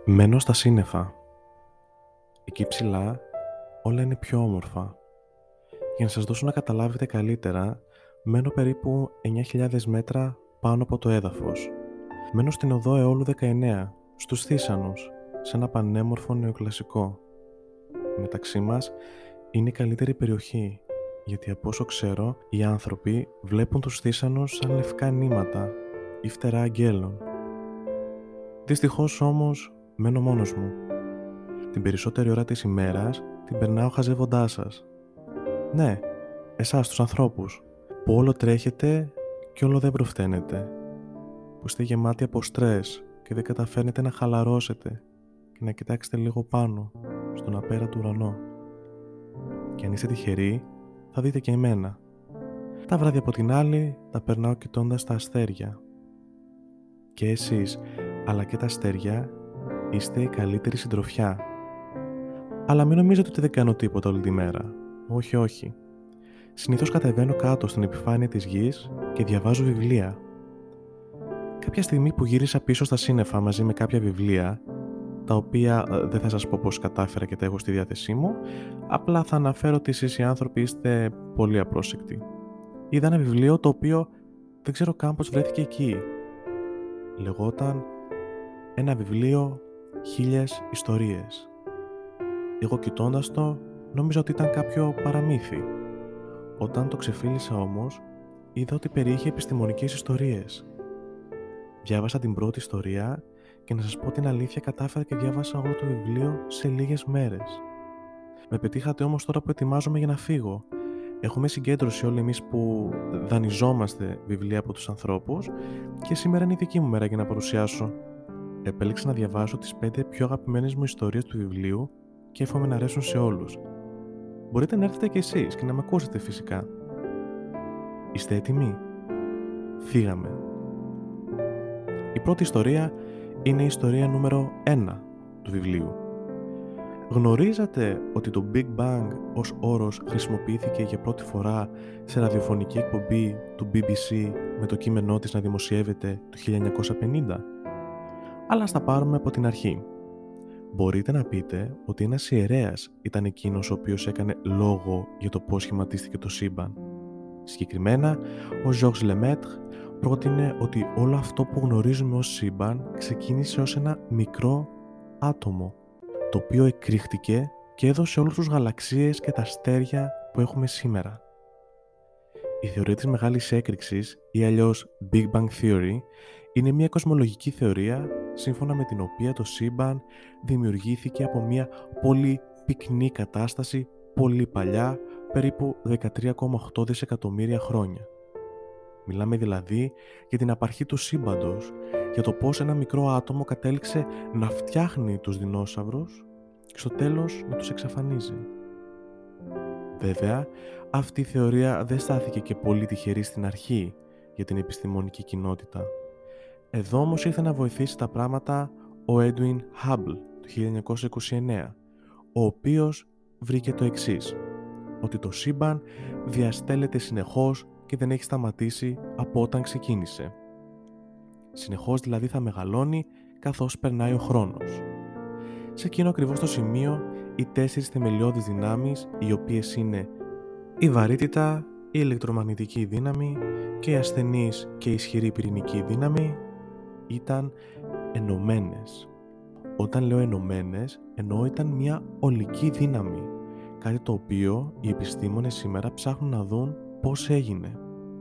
Μένω στα σύννεφα. Εκεί ψηλά όλα είναι πιο όμορφα. Για να σας δώσω να καταλάβετε καλύτερα, μένω περίπου 9.000 μέτρα πάνω από το έδαφος. Μένω στην οδό Αιώλου 19, στους Θήσανους, σε ένα πανέμορφο νεοκλασικό. Μεταξύ μας είναι η καλύτερη περιοχή, γιατί από όσο ξέρω, οι άνθρωποι βλέπουν τους Θήσανους σαν λευκά νήματα ή φτερά αγγέλων. Δυστυχώς όμως, μένω μόνος μου. Την περισσότερη ώρα της ημέρας την περνάω χαζεύοντάς σας. Ναι, εσάς τους ανθρώπους, που όλο τρέχετε και όλο δεν προφθαίνετε. Που είστε γεμάτοι από στρες και δεν καταφέρνετε να χαλαρώσετε και να κοιτάξετε λίγο πάνω, στον απέραντο ουρανό. Και αν είστε τυχεροί, θα δείτε και εμένα. Τα βράδια από την άλλη τα περνάω κοιτώντας τα αστέρια. Και εσείς, αλλά και τα αστέρια, είστε η καλύτερη συντροφιά. Αλλά μην νομίζετε ότι δεν κάνω τίποτα όλη τη μέρα. Όχι, όχι. Συνήθως κατεβαίνω κάτω στην επιφάνεια της γης και διαβάζω βιβλία. Κάποια στιγμή που γύρισα πίσω στα σύννεφα μαζί με κάποια βιβλία, τα οποία δεν θα σας πω πώς κατάφερα και τα έχω στη διάθεσή μου, απλά θα αναφέρω ότι εσείς οι άνθρωποι είστε πολύ απρόσεκτοι. Είδα ένα βιβλίο το οποίο δεν ξέρω καν πώς βρέθηκε εκεί. Λεγόταν ένα βιβλίο 1000 ιστορίες. Εγώ κοιτώντας το, νόμιζα ότι ήταν κάποιο παραμύθι. Όταν το ξεφίλησα όμως, είδα ότι περιείχε επιστημονικές ιστορίες. Διάβασα την πρώτη ιστορία και να σας πω την αλήθεια, κατάφερα και διάβασα όλο το βιβλίο σε λίγες μέρες. Με πετύχατε όμως τώρα που ετοιμάζομαι για να φύγω. Έχουμε συγκέντρωση όλοι εμείς που δανειζόμαστε βιβλία από τους ανθρώπους και σήμερα είναι η δική μου μέρα για να παρουσιάσω. Επέλεξα να διαβάσω τις 5 πιο αγαπημένες μου ιστορίες του βιβλίου και εύχομαι να αρέσουν σε όλους. Μπορείτε να έρθετε κι εσείς και να με ακούσετε φυσικά. Είστε έτοιμοι? Φύγαμε. Η πρώτη ιστορία είναι η ιστορία νούμερο 1 του βιβλίου. Γνωρίζατε ότι το Big Bang ως όρος χρησιμοποιήθηκε για πρώτη φορά σε ραδιοφωνική εκπομπή του BBC με το κείμενό της να δημοσιεύεται το 1950? Αλλά ας τα πάρουμε από την αρχή. Μπορείτε να πείτε ότι ένας ιερέας ήταν εκείνος ο οποίος έκανε λόγο για το πώς σχηματίστηκε το σύμπαν. Συγκεκριμένα, ο Georges Lemaitre πρότεινε ότι όλο αυτό που γνωρίζουμε ως σύμπαν ξεκίνησε ως ένα μικρό άτομο, το οποίο εκρήχτηκε και έδωσε όλους τους γαλαξίες και τα αστέρια που έχουμε σήμερα. Η θεωρία της μεγάλης έκρηξης, ή αλλιώς Big Bang Theory, είναι μια κοσμολογική θεωρία σύμφωνα με την οποία το σύμπαν δημιουργήθηκε από μια πολύ πυκνή κατάσταση πολύ παλιά, περίπου 13,8 δισεκατομμύρια χρόνια. Μιλάμε δηλαδή για την απαρχή του σύμπαντος, για το πώς ένα μικρό άτομο κατέληξε να φτιάχνει τους δεινόσαυρους και στο τέλος να τους εξαφανίζει. Βέβαια, αυτή η θεωρία δεν στάθηκε και πολύ τυχερή στην αρχή για την επιστημονική κοινότητα. Εδώ όμως ήρθε να βοηθήσει τα πράγματα ο Edwin Hubble το 1929, ο οποίος βρήκε το εξής, ότι το σύμπαν διαστέλλεται συνεχώς και δεν έχει σταματήσει από όταν ξεκίνησε. Συνεχώς δηλαδή θα μεγαλώνει καθώς περνάει ο χρόνος. Σε εκείνο ακριβώς το σημείο, οι 4 θεμελιώδεις δυνάμεις, οι οποίες είναι η βαρύτητα, η ηλεκτρομαγνητική δύναμη και η ασθενής και ισχυρή πυρηνική δύναμη, ήταν ενωμένες. Όταν λέω ενωμένες, εννοώ ήταν μια ολική δύναμη, κάτι το οποίο οι επιστήμονες σήμερα ψάχνουν να δουν πώς έγινε.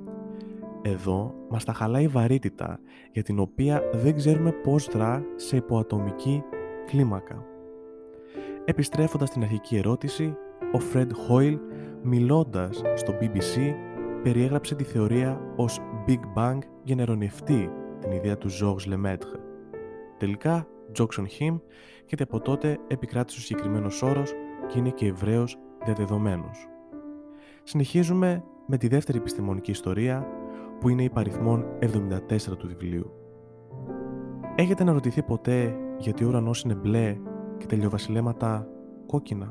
Εδώ μας τα χαλάει η βαρύτητα, για την οποία δεν ξέρουμε πώς δρά σε υποατομική κλίμακα. Επιστρέφοντας στην αρχική ερώτηση, ο Fred Hoyle, μιλώντας στο BBC, περιέγραψε τη θεωρία ως Big Bang για να ειρωνευτεί την ιδέα του Georges Lemaitre. Τελικά, jokes on him, και από τότε επικράτησε ο συγκεκριμένος όρος και είναι και ευρέως διαδεδομένος. Συνεχίζουμε με τη δεύτερη επιστημονική ιστορία, που είναι υπαριθμόν 74 του βιβλίου. Έχετε αναρωτηθεί ποτέ γιατί ο ουρανός είναι μπλε και τα ηλιοβασιλέματα κόκκινα?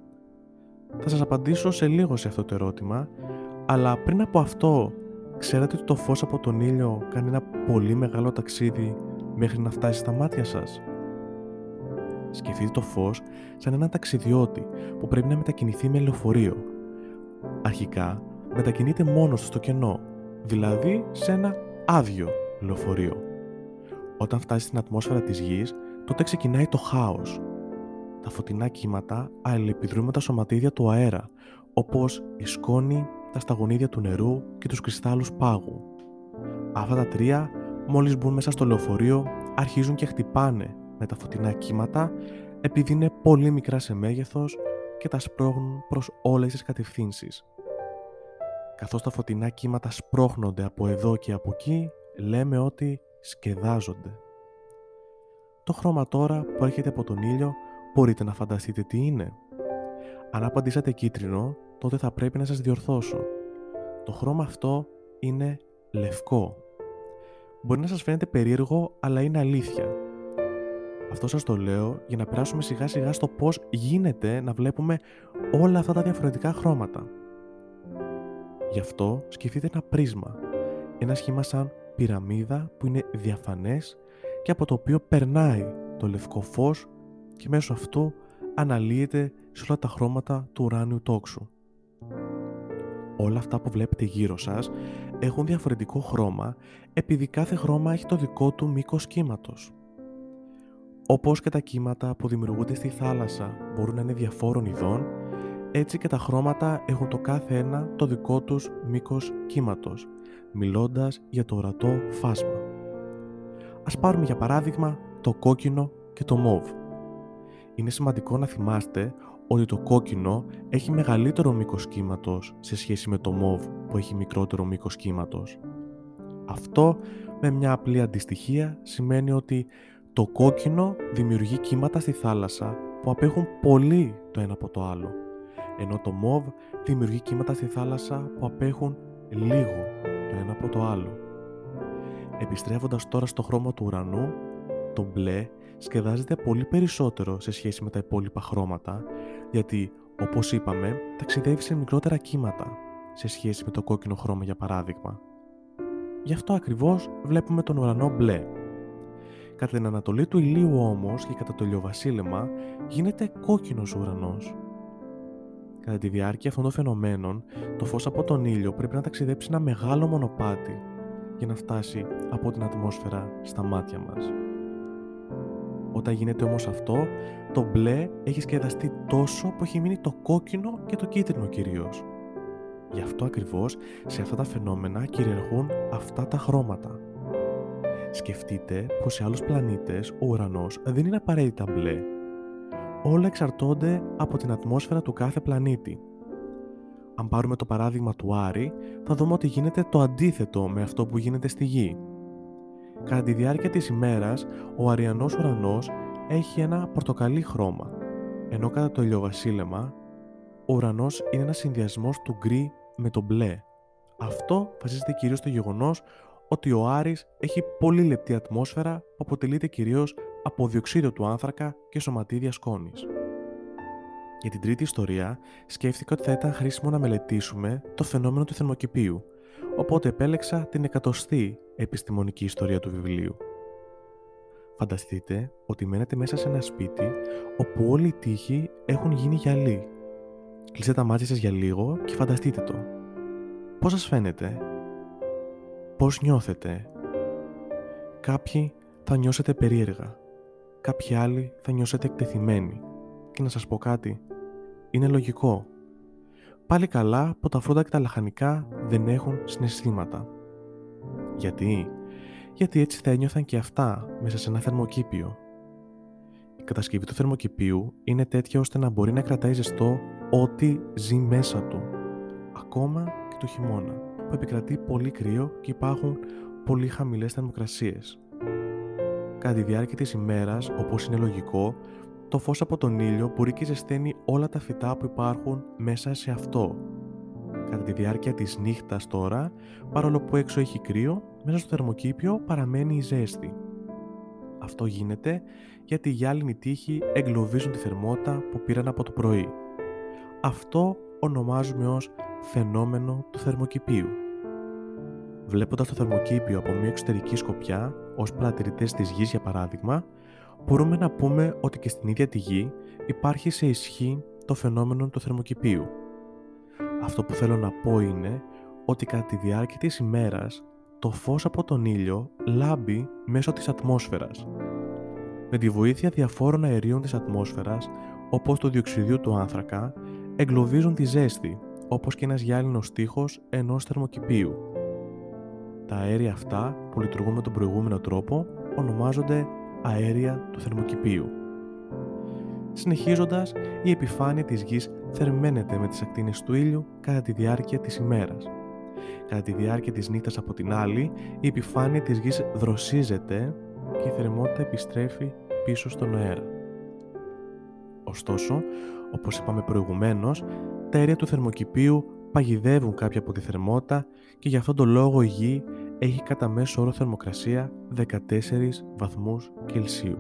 Θα σας απαντήσω σε λίγο σε αυτό το ερώτημα, αλλά πριν από αυτό, ξέρατε ότι το φως από τον ήλιο κάνει ένα πολύ μεγάλο ταξίδι μέχρι να φτάσει στα μάτια σας? Σκεφτείτε το φως σαν έναν ταξιδιώτη που πρέπει να μετακινηθεί με λεωφορείο. Αρχικά μετακινείται μόνος του στο κενό, δηλαδή σε ένα άδειο λεωφορείο. Όταν φτάσει στην ατμόσφαιρα της Γης, τότε ξεκινάει το χάος. Τα φωτεινά κύματα αλληλεπιδρούν με τα σωματίδια του αέρα, όπως η σκόνη, τα σταγονίδια του νερού και τους κρυστάλλους πάγου. Αυτά τα τρία, μόλις μπουν μέσα στο λεωφορείο, αρχίζουν και χτυπάνε με τα φωτεινά κύματα, επειδή είναι πολύ μικρά σε μέγεθος και τα σπρώχνουν προς όλες τις κατευθύνσεις. Καθώς τα φωτεινά κύματα σπρώχνονται από εδώ και από εκεί, λέμε ότι σκεδάζονται. Το χρώμα τώρα που έρχεται από τον ήλιο, μπορείτε να φανταστείτε τι είναι? Αν απαντήσατε κίτρινο, τότε θα πρέπει να σας διορθώσω. Το χρώμα αυτό είναι λευκό. Μπορεί να σας φαίνεται περίεργο, αλλά είναι αλήθεια. Αυτό σας το λέω για να περάσουμε σιγά σιγά στο πώς γίνεται να βλέπουμε όλα αυτά τα διαφορετικά χρώματα. Γι' αυτό σκεφτείτε ένα πρίσμα, ένα σχήμα σαν πυραμίδα που είναι διαφανές και από το οποίο περνάει το λευκό φως και μέσω αυτού αναλύεται σε όλα τα χρώματα του ουράνιου τόξου. Όλα αυτά που βλέπετε γύρω σας έχουν διαφορετικό χρώμα επειδή κάθε χρώμα έχει το δικό του μήκος κύματος. Όπως και τα κύματα που δημιουργούνται στη θάλασσα μπορούν να είναι διαφόρων ειδών, έτσι και τα χρώματα έχουν το κάθε ένα το δικό τους μήκος κύματος, μιλώντας για το ορατό φάσμα. Ας πάρουμε για παράδειγμα το κόκκινο και το μόβ. Είναι σημαντικό να θυμάστε ότι το κόκκινο έχει μεγαλύτερο μήκος κύματος σε σχέση με το μόβ που έχει μικρότερο μήκος κύματος. Αυτό με μια απλή αντιστοιχεία σημαίνει ότι το κόκκινο δημιουργεί κύματα στη θάλασσα που απέχουν πολύ το ένα από το άλλο, ενώ το μόβ δημιουργεί κύματα στη θάλασσα που απέχουν λίγο το ένα από το άλλο. Επιστρέφοντας τώρα στο χρώμα του ουρανού, το μπλε σκεδάζεται πολύ περισσότερο σε σχέση με τα υπόλοιπα χρώματα, γιατί, όπως είπαμε, ταξιδεύει σε μικρότερα κύματα σε σχέση με το κόκκινο χρώμα για παράδειγμα. Γι' αυτό ακριβώς βλέπουμε τον ουρανό μπλε. Κατά την ανατολή του ηλίου όμως και κατά το ηλιοβασίλεμα γίνεται κόκκινος ο ουρανός. Κατά τη διάρκεια αυτών των φαινομένων, το φως από τον ήλιο πρέπει να ταξιδέψει ένα μεγάλο μονοπάτι για να φτάσει από την ατμόσφαιρα στα μάτια μας. Όταν γίνεται όμως αυτό, το μπλε έχει σκεδαστεί τόσο που έχει μείνει το κόκκινο και το κίτρινο κυρίως. Γι' αυτό ακριβώς σε αυτά τα φαινόμενα κυριαρχούν αυτά τα χρώματα. Σκεφτείτε πως σε άλλους πλανήτες ο ουρανός δεν είναι απαραίτητα μπλε. Όλα εξαρτώνται από την ατμόσφαιρα του κάθε πλανήτη. Αν πάρουμε το παράδειγμα του Άρη, θα δούμε ότι γίνεται το αντίθετο με αυτό που γίνεται στη Γη. Κατά τη διάρκεια της ημέρας, ο αριανός ουρανός έχει ένα πορτοκαλί χρώμα, ενώ κατά το ηλιοβασίλεμα, ο ουρανός είναι ένας συνδυασμός του γκρι με το μπλε. Αυτό βασίζεται κυρίως στο γεγονός ότι ο Άρης έχει πολύ λεπτή ατμόσφαιρα που αποτελείται κυρίως από διοξείδιο του άνθρακα και σωματίδια σκόνης. Για την τρίτη ιστορία, σκέφτηκα ότι θα ήταν χρήσιμο να μελετήσουμε το φαινόμενο του θερμοκηπίου, οπότε επέλεξα την 100η επιστημονική ιστορία του βιβλίου. Φανταστείτε ότι μένετε μέσα σε ένα σπίτι όπου όλοι οι τοίχοι έχουν γίνει γυαλί. Κλείστε τα μάτια σας για λίγο και φανταστείτε το. Πώς σας φαίνεται? Πώς νιώθετε? Κάποιοι θα νιώσετε περίεργα, κάποιοι άλλοι θα νιώσετε εκτεθειμένοι. Και να σας πω κάτι, είναι λογικό. Πάλι καλά που τα φρούτα και τα λαχανικά δεν έχουν συναισθήματα. Γιατί έτσι θα ένιωθαν και αυτά μέσα σε ένα θερμοκήπιο. Η κατασκευή του θερμοκηπίου είναι τέτοια ώστε να μπορεί να κρατάει ζεστό ό,τι ζει μέσα του, ακόμα και το χειμώνα, που επικρατεί πολύ κρύο και υπάρχουν πολύ χαμηλές θερμοκρασίες. Κατά τη διάρκεια της ημέρας, όπως είναι λογικό, το φως από τον ήλιο μπορεί και ζεσταίνει όλα τα φυτά που υπάρχουν μέσα σε αυτό. Κατά τη διάρκεια της νύχτας τώρα, παρόλο που έξω έχει κρύο, μέσα στο θερμοκήπιο παραμένει η ζέστη. Αυτό γίνεται γιατί οι γυάλινοι τοίχοι εγκλωβίζουν τη θερμότητα που πήραν από το πρωί. Αυτό ονομάζουμε ως φαινόμενο του θερμοκηπίου. Βλέποντας το θερμοκήπιο από μια εξωτερική σκοπιά, ως παρατηρητές της Γης για παράδειγμα, μπορούμε να πούμε ότι και στην ίδια τη Γη υπάρχει σε ισχύ το φαινόμενο του θερμοκηπίου. Αυτό που θέλω να πω είναι ότι κατά τη διάρκεια της ημέρας το φως από τον ήλιο λάμπει μέσω της ατμόσφαιρας. Με τη βοήθεια διαφόρων αερίων της ατμόσφαιρας, όπως το διοξειδίου του άνθρακα, εγκλωβίζουν τη ζέστη, όπως και ένας γυάλινος τοίχος ενός θερμοκηπίου. Τα αέρια αυτά, που λειτουργούν με τον προηγούμενο τρόπο, ονομάζονται αέρια του θερμοκηπίου. Συνεχίζοντας, η επιφάνεια της Γης θερμαίνεται με τις ακτίνες του ήλιου κατά τη διάρκεια της ημέρας. Κατά τη διάρκεια της νύχτας από την άλλη, η επιφάνεια της Γης δροσίζεται και η θερμότητα επιστρέφει πίσω στον αέρα. Ωστόσο, όπως είπαμε προηγουμένως, τα αέρια του θερμοκηπίου παγιδεύουν κάποια από τη θερμότητα και γι' αυτόν τον λόγο η Γη έχει κατά μέσο όρο θερμοκρασία 14 βαθμούς Κελσίου.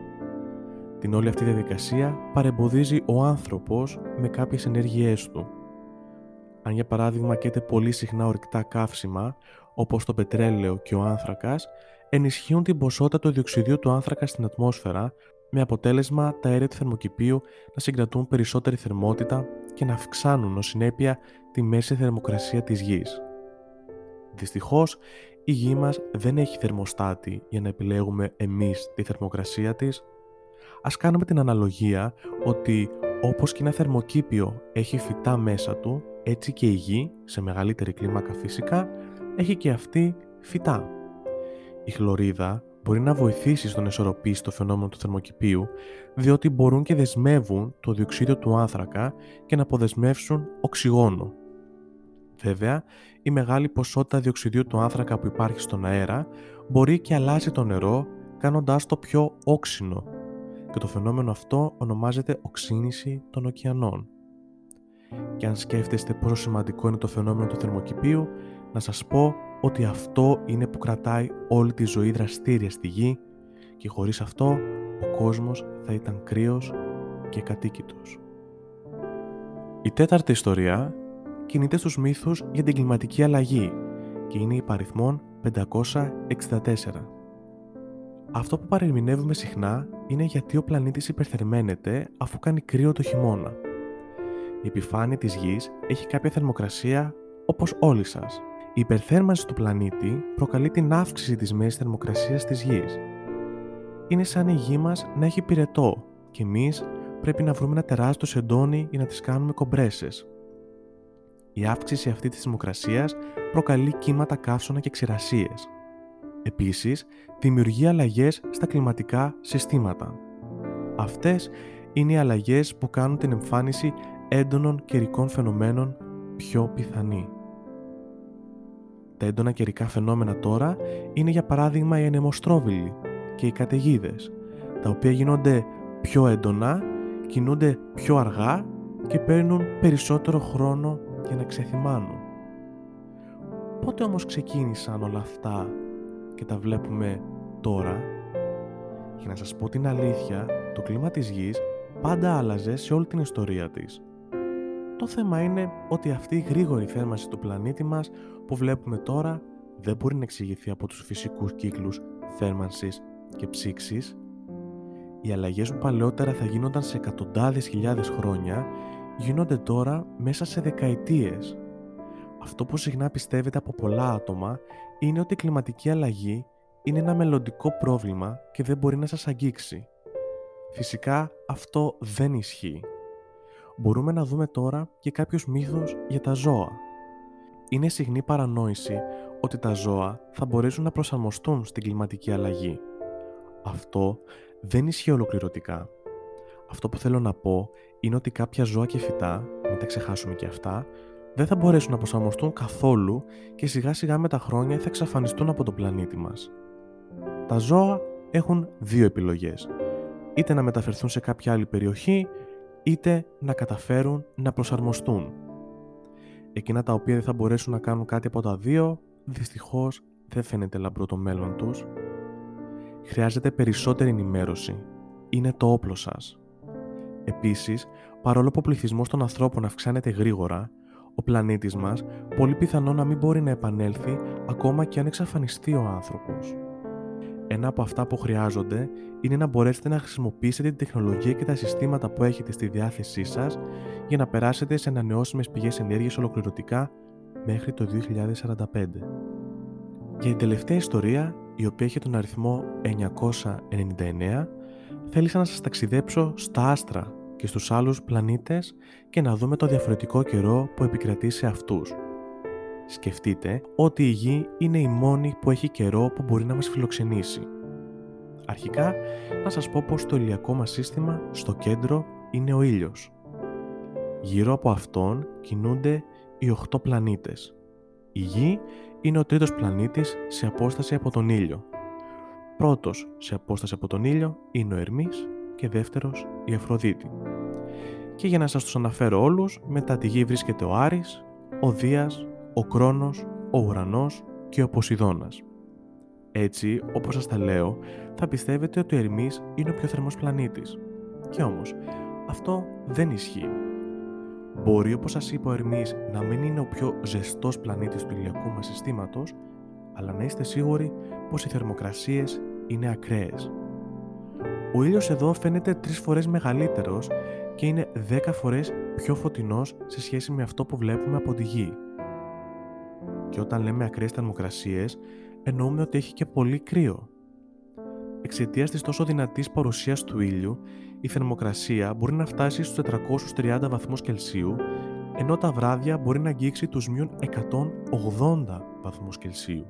Την όλη αυτή διαδικασία παρεμποδίζει ο άνθρωπος με κάποιες ενέργειές του. Αν για παράδειγμα καίτε πολύ συχνά ορυκτά καύσιμα, όπως το πετρέλαιο και ο άνθρακας, ενισχύουν την ποσότητα του διοξειδίου του άνθρακα στην ατμόσφαιρα, με αποτέλεσμα τα αέρια του θερμοκηπίου να συγκρατούν περισσότερη θερμότητα και να αυξάνουν ως συνέπεια τη μέση θερμοκρασία της Γης. Δυστυχώς, η Γη μας δεν έχει θερμοστάτη για να επιλέγουμε εμείς τη θερμοκρασία της. Ας κάνουμε την αναλογία ότι όπως και ένα θερμοκήπιο έχει φυτά μέσα του, έτσι και η Γη, σε μεγαλύτερη κλίμακα φυσικά, έχει και αυτή φυτά. Η χλωρίδα μπορεί να βοηθήσει στο να ισορροπήσει το φαινόμενο του θερμοκηπίου, διότι μπορούν και δεσμεύουν το διοξείδιο του άνθρακα και να αποδεσμεύσουν οξυγόνο. Βέβαια, η μεγάλη ποσότητα διοξειδίου του άνθρακα που υπάρχει στον αέρα μπορεί και αλλάζει το νερό, κάνοντάς το πιο όξινο, και το φαινόμενο αυτό ονομάζεται οξύνηση των ωκεανών. Και αν σκέφτεστε πόσο σημαντικό είναι το φαινόμενο του θερμοκηπίου, να σας πω ότι αυτό είναι που κρατάει όλη τη ζωή δραστήρια στη Γη και χωρίς αυτό ο κόσμος θα ήταν κρύος και κατοίκητος. Η τέταρτη ιστορία κινείται στους μύθους για την κλιματική αλλαγή και είναι υπαριθμόν 564. Αυτό που παρερμηνεύουμε συχνά είναι γιατί ο πλανήτης υπερθερμαίνεται αφού κάνει κρύο το χειμώνα. Η επιφάνεια της Γης έχει κάποια θερμοκρασία όπως όλοι σας. Η υπερθέρμανση του πλανήτη προκαλεί την αύξηση της μέσης θερμοκρασίας της Γης. Είναι σαν η Γη μας να έχει πυρετό και εμείς πρέπει να βρούμε ένα τεράστιο σεντόνι για να τις κάνουμε κομπρέσες. Η αύξηση αυτή της θερμοκρασίας προκαλεί κύματα καύσωνα και ξηρασίες. Επίσης, δημιουργεί αλλαγές στα κλιματικά συστήματα. Αυτές είναι οι αλλαγές που κάνουν την εμφάνιση έντονων καιρικών φαινομένων πιο πιθανή. Τα έντονα καιρικά φαινόμενα τώρα είναι για παράδειγμα οι ανεμοστρόβιλοι και οι καταιγίδες, τα οποία γίνονται πιο έντονα, κινούνται πιο αργά και παίρνουν περισσότερο χρόνο για να ξεθυμάνουν. Πότε όμως ξεκίνησαν όλα αυτά και τα βλέπουμε τώρα? Για να σας πω την αλήθεια, το κλίμα της Γης πάντα άλλαζε σε όλη την ιστορία της. Το θέμα είναι ότι αυτή η γρήγορη θέρμανση του πλανήτη μας που βλέπουμε τώρα δεν μπορεί να εξηγηθεί από τους φυσικούς κύκλους θέρμανσης και ψήξης. Οι αλλαγές που παλαιότερα θα γίνονταν σε εκατοντάδες χιλιάδες χρόνια γίνονται τώρα μέσα σε δεκαετίες. Αυτό που συχνά πιστεύετε από πολλά άτομα είναι ότι η κλιματική αλλαγή είναι ένα μελλοντικό πρόβλημα και δεν μπορεί να σας αγγίξει. Φυσικά αυτό δεν ισχύει. Μπορούμε να δούμε τώρα και κάποιους μύθους για τα ζώα. Είναι συχνή παρανόηση ότι τα ζώα θα μπορέσουν να προσαρμοστούν στην κλιματική αλλαγή. Αυτό δεν ισχύει ολοκληρωτικά. Αυτό που θέλω να πω είναι ότι κάποια ζώα και φυτά, μην τα ξεχάσουμε και αυτά, δεν θα μπορέσουν να προσαρμοστούν καθόλου και σιγά σιγά με τα χρόνια θα εξαφανιστούν από τον πλανήτη μας. Τα ζώα έχουν δύο επιλογές. Είτε να μεταφερθούν σε κάποια άλλη περιοχή, είτε να καταφέρουν να προσαρμοστούν. Εκείνα τα οποία δεν θα μπορέσουν να κάνουν κάτι από τα δύο, δυστυχώς δεν φαίνεται λαμπρό το μέλλον τους. Χρειάζεται περισσότερη ενημέρωση. Είναι το όπλο σας. Επίσης, παρόλο που ο πληθυσμός των ανθρώπων αυξάνεται γρήγορα, ο πλανήτης μας πολύ πιθανό να μην μπορεί να επανέλθει ακόμα και αν εξαφανιστεί ο άνθρωπος. ένα από αυτά που χρειάζονται είναι να μπορέσετε να χρησιμοποιήσετε την τεχνολογία και τα συστήματα που έχετε στη διάθεσή σας για να περάσετε σε ανανεώσιμες πηγές ενέργειας ολοκληρωτικά μέχρι το 2045. Για την τελευταία ιστορία, η οποία έχει τον αριθμό 999, θέλησα να σας ταξιδέψω στα άστρα και στους άλλους πλανήτες και να δούμε το διαφορετικό καιρό που επικρατεί σε αυτούς. Σκεφτείτε ότι η Γη είναι η μόνη που έχει καιρό που μπορεί να μας φιλοξενήσει. Αρχικά, να σας πω πως το ηλιακό μας σύστημα στο κέντρο είναι ο ήλιος. Γύρω από αυτόν κινούνται οι 8 πλανήτες. Η Γη είναι ο τρίτος πλανήτης σε απόσταση από τον ήλιο. Πρώτος σε απόσταση από τον ήλιο είναι ο Ερμής και δεύτερος η Αφροδίτη. Και για να σας τους αναφέρω όλους, μετά τη Γη βρίσκεται ο Άρης, ο Δίας, ο Κρόνος, ο Ουρανός και ο Ποσειδώνας. Έτσι, όπως σας τα λέω, θα πιστεύετε ότι ο Ερμής είναι ο πιο θερμός πλανήτης. Και όμως, αυτό δεν ισχύει. Μπορεί, όπως σας είπα, ο Ερμής να μην είναι ο πιο ζεστός πλανήτης του ηλιακού μας συστήματος, αλλά να είστε σίγουροι πως οι θερμοκρασίες είναι ακραίες. Ο ήλιος εδώ φαίνεται 3 φορές μεγαλύτερος και είναι 10 φορές πιο φωτεινός σε σχέση με αυτό που βλέπουμε από τη Γη. Και όταν λέμε ακραίες θερμοκρασίες, εννοούμε ότι έχει και πολύ κρύο. Εξαιτίας της τόσο δυνατής παρουσίας του ήλιου, η θερμοκρασία μπορεί να φτάσει στους 430 βαθμούς Κελσίου, ενώ τα βράδια μπορεί να αγγίξει τους μείον 180 βαθμούς Κελσίου.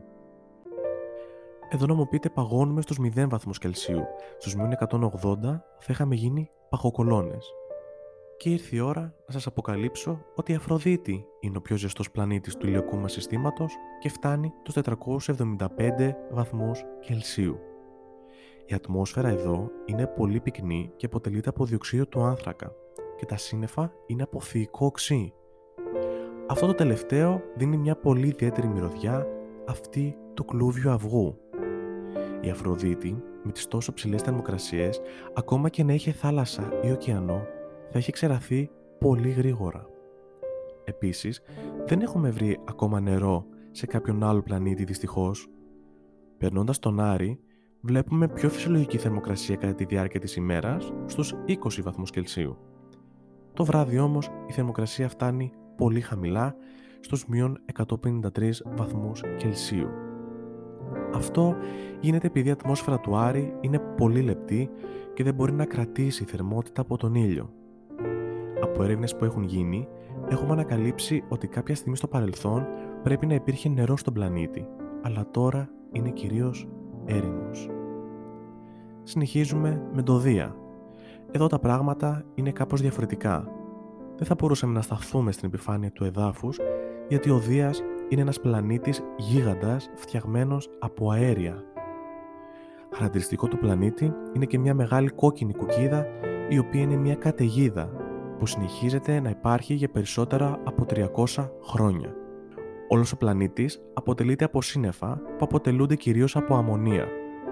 Εδώ να μου πείτε παγώνουμε στους 0 βαθμούς Κελσίου, στους μείον 180 θα είχαμε γίνει παχοκολώνες. Και ήρθε η ώρα να σας αποκαλύψω ότι η Αφροδίτη είναι ο πιο ζεστός πλανήτης του ηλιακού μας συστήματος και φτάνει τους 475 βαθμούς Κελσίου. Η ατμόσφαιρα εδώ είναι πολύ πυκνή και αποτελείται από διοξείδιο του άνθρακα και τα σύννεφα είναι από θηϊκό οξύ. Αυτό το τελευταίο δίνει μια πολύ ιδιαίτερη μυρωδιά, αυτή του κλούβιου αυγού. Η Αφροδίτη, με τις τόσο ψηλές θερμοκρασίες, ακόμα και να είχε θάλασσα ή ωκεανό, θα έχει ξεραθεί πολύ γρήγορα. Επίσης, δεν έχουμε βρει ακόμα νερό σε κάποιον άλλο πλανήτη δυστυχώς. Περνώντας τον Άρη, βλέπουμε πιο φυσιολογική θερμοκρασία κατά τη διάρκεια της ημέρας, στους 20 βαθμούς Κελσίου. Το βράδυ όμως η θερμοκρασία φτάνει πολύ χαμηλά, στους μείον 153 βαθμούς Κελσίου. Αυτό γίνεται επειδή η ατμόσφαιρα του Άρη είναι πολύ λεπτή και δεν μπορεί να κρατήσει θερμότητα από τον ήλιο. Από έρευνες που έχουν γίνει, έχουμε ανακαλύψει ότι κάποια στιγμή στο παρελθόν πρέπει να υπήρχε νερό στον πλανήτη, αλλά τώρα είναι κυρίως έρημος. Συνεχίζουμε με το Δία. Εδώ τα πράγματα είναι κάπως διαφορετικά. Δεν θα μπορούσαμε να σταθούμε στην επιφάνεια του εδάφους, γιατί ο Δίας είναι ένας πλανήτης γίγαντας φτιαγμένος από αέρια. Χαρακτηριστικό του πλανήτη είναι και μια μεγάλη κόκκινη κουκκίδα, η οποία είναι μια καταιγίδα που συνεχίζεται να υπάρχει για περισσότερα από 300 χρόνια. Όλος ο πλανήτης αποτελείται από σύννεφα που αποτελούνται κυρίως από αμμονία.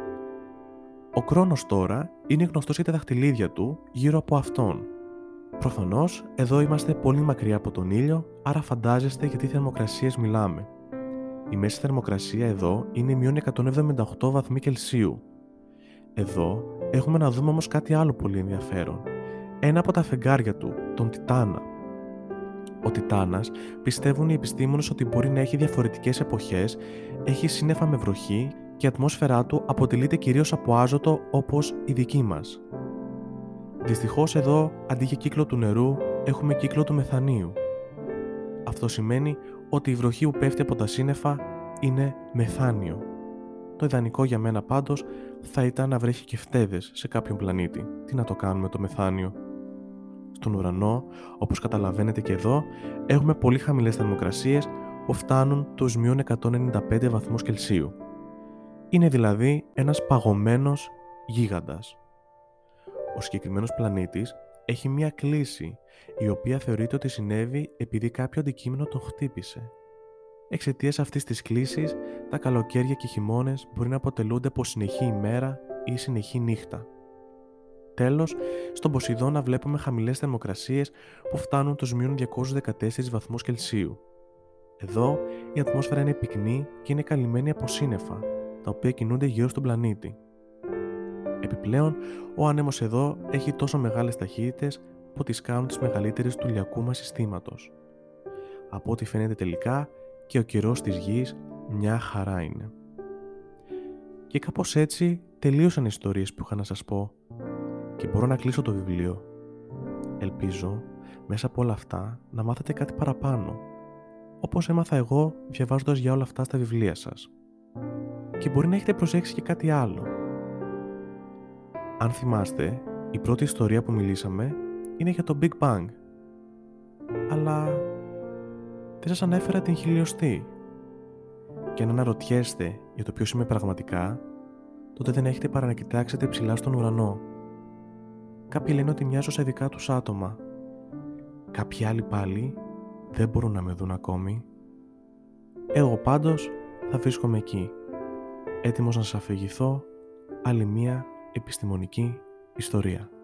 Ο Κρόνος τώρα είναι γνωστός για τα δαχτυλίδια του γύρω από αυτόν. Προφανώς, εδώ είμαστε πολύ μακριά από τον ήλιο, άρα φαντάζεστε για τι θερμοκρασίες μιλάμε. Η μέση θερμοκρασία εδώ είναι μείον 178 βαθμοί Κελσίου. Εδώ έχουμε να δούμε όμως κάτι άλλο πολύ ενδιαφέρον. Ένα από τα φεγγάρια του, τον Τιτάνα. Ο Τιτάνας πιστεύουν οι επιστήμονες ότι μπορεί να έχει διαφορετικές εποχές, έχει σύννεφα με βροχή και η ατμόσφαιρά του αποτελείται κυρίως από άζωτο όπως η δική μας. Δυστυχώς εδώ, αντί για κύκλο του νερού, έχουμε κύκλο του μεθανίου. Αυτό σημαίνει ότι η βροχή που πέφτει από τα σύννεφα είναι μεθάνιο. Το ιδανικό για μένα πάντως θα ήταν να βρέχει και φτέδες σε κάποιον πλανήτη. Τι να το κάνουμε το μεθάνιο? Στον ουρανό, όπως καταλαβαίνετε και εδώ, έχουμε πολύ χαμηλές θερμοκρασίες που φτάνουν τους μείον 195 βαθμούς Κελσίου. Είναι δηλαδή ένας παγωμένος γίγαντας. Ο συγκεκριμένος πλανήτης έχει μία κλίση, η οποία θεωρείται ότι συνέβη επειδή κάποιο αντικείμενο τον χτύπησε. Εξαιτίας αυτής της κλίσης, τα καλοκαίρια και οι χειμώνες μπορεί να αποτελούνται από συνεχή ημέρα ή συνεχή νύχτα. Τέλος, στον Ποσειδώνα βλέπουμε χαμηλές θερμοκρασίες που φτάνουν τους μείον 214 βαθμούς Κελσίου. Εδώ η ατμόσφαιρα είναι πυκνή και είναι καλυμμένη από σύννεφα, τα οποία κινούνται γύρω στον πλανήτη. Επιπλέον, ο άνεμος εδώ έχει τόσο μεγάλες ταχύτητες που τις κάνουν τις μεγαλύτερες του ηλιακού μας συστήματος. Από ό,τι φαίνεται τελικά και ο καιρός της γης μια χαρά είναι. Και κάπως έτσι τελείωσαν οι ιστορίες που είχα να σας πω και μπορώ να κλείσω το βιβλίο. Ελπίζω μέσα από όλα αυτά να μάθετε κάτι παραπάνω, όπως έμαθα εγώ διαβάζοντας για όλα αυτά στα βιβλία σας. Και μπορεί να έχετε προσέξει και κάτι άλλο. Αν θυμάστε, η πρώτη ιστορία που μιλήσαμε είναι για το Big Bang. Αλλά δεν σας ανέφερα την χιλιοστή. Και αν αναρωτιέστε για το ποιος είμαι πραγματικά, τότε δεν έχετε παρά να κοιτάξετε ψηλά στον ουρανό. Κάποιοι λένε ότι μοιάζω σε δικά τους άτομα. Κάποιοι άλλοι πάλι δεν μπορούν να με δουν ακόμη. Εγώ πάντως θα βρίσκομαι εκεί, έτοιμος να σας αφηγηθώ άλλη μία επιστημονική ιστορία.